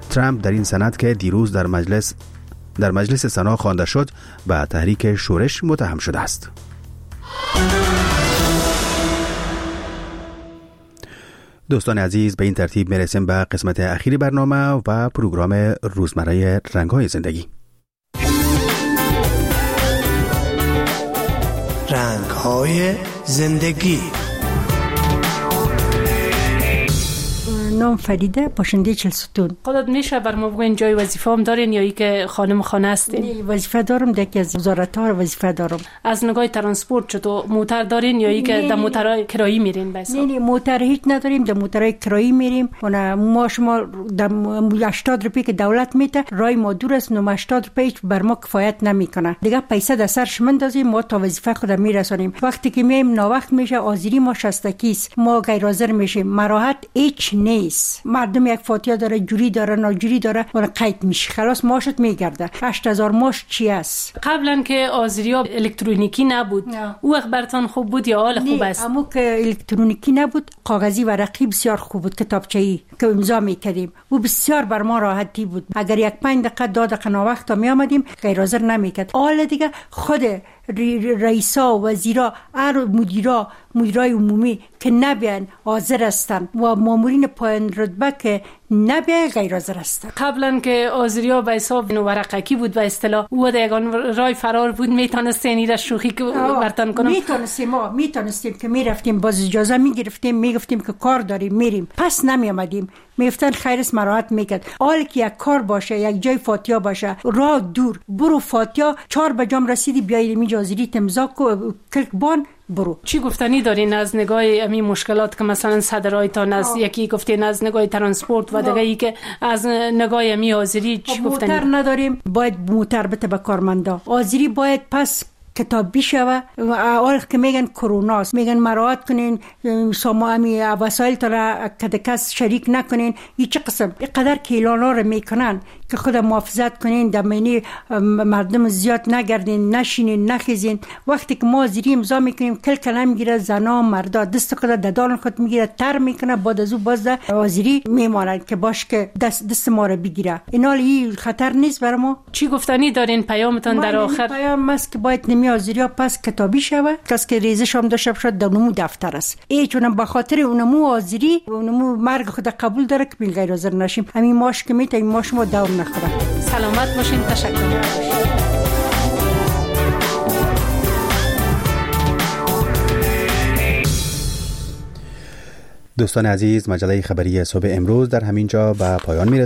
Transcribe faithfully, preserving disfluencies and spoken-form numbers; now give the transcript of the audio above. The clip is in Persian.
ترامپ در این سند که دیروز در مجلس در مجلس سنا خوانده شد به تحریک شورش متهم شده است. دوستان عزیز، به این ترتیب میرسیم به قسمت اخیر برنامه و پروگرام روزمره رنگ‌های زندگی. رنگ‌های زندگی. نام فریده، باشنده چلستون. خودت میشه بر ما بگوین جای وظیفه هم دارین یا ای که خانم خانه هستین؟ وظیفه دارم، در یکی از وزارت‌ها وظیفه دارم. از نگاه ترانسپورت چطور موتر دارین یا ای که در موترهای کرایی میرین به حساب؟ نه نه موتر هیچ نداریم، در موترهای کرایی میریم. اون ما شما در هشتاد روپیه که دولت میده رای ما دور است، نه هشتاد روپیه بر ما کفایت نمیکنه. دیگه پیسه در سرش مندازیم، ما تا وظیفه خود میرسونیم. وقتی که میایم ناوقت میشه، آذری ما شصت است، ما غیر حاضر میشیم. مراحت هیچ نیست. مردم یک فاتحه داره، جوری داره، ناجوری داره، اون قید میشه، خلاص ماشت میگرده. هشت هزار ماش چی است؟ قبلا که آذری‌ها الکترونیکی نبود نه. او وقت براتون خوب بود یا حال خوب است؟ اما که الکترونیکی نبود، کاغذی ورقی بسیار خوب بود، کتابچه‌ای که امضا میکردیم و بسیار بر ما راحتی بود. اگر یک پنج دقیقه دو دقیقه ناوقت می آمدیم غیر حاضر نمیکرد. حالا دیگه خود رئیسا، وزیرا، هر مدیرا، مدیرای عمومی که نبیان حاضر هستن و مامورین پایین رتبه که نبیان غیر حاضر هستن. قبلا که آذری‌ها به حساب ورقکی بود و اصطلاح او ده یگان رای فرار بود، میتونستین این شوخی که برتن کنم؟ میتونستیم، ما میتونستیم که میرفتیم، باز اجازه میگرفتیم، میگفتیم که کار داریم میریم، پس نمیامدیم. میفتن خیرس مراحت میکرد. حال که یک کار باشه، یک جای فاتیا باشه، راه دور برو فاتیا، چهار بجام رسیدی بیایی می آذری امضا کو کلک بان برو. چی گفتنی دارین از نگاه امی مشکلات که مثلا صدرایتان از آه. یکی گفتین از نگاه ترانسپورت و دیگه ای که از نگاه امی آذری چی گفتنی؟ موتر نداریم، باید موتر بده به کارمندا. آذری باید پس کتابی شوه. اول که میگن کرونا است، میگن مراعات کنین، شما امی وسایل تا کدکس شریک نکنین. این چه قسم اینقدر که اعلانا رو میکنن که خود محافظت کنین، دمینی مردم زیاد نگردین، نشینین، نخیزین. وقتی که ما زیری امضا میکنیم کل کلم میگیره، زنا مردا دست خود ددان خود میگیره، تر میکنه، بعد از او باز وزیری میمانند که باش که دست دست ما رو بگیره. اینا لی خطر نیست برای ما. چی گفتنی دارین پیامتون در آخر؟ پیام است که باید نمی آذریا پس کتابی شوه. کس که ریزش هم داشته شد در نمو دفتر است. ای چون به خاطر اونمو آذری اونمو مرگ خود قبول داره که بین غیر حاضر نشیم. همین ماش که میته این ماش ما داور نخوره. سلامت باشین. تشکر. دوستان عزیز، مجله خبری صبح امروز در همین جا به پایان میرسد.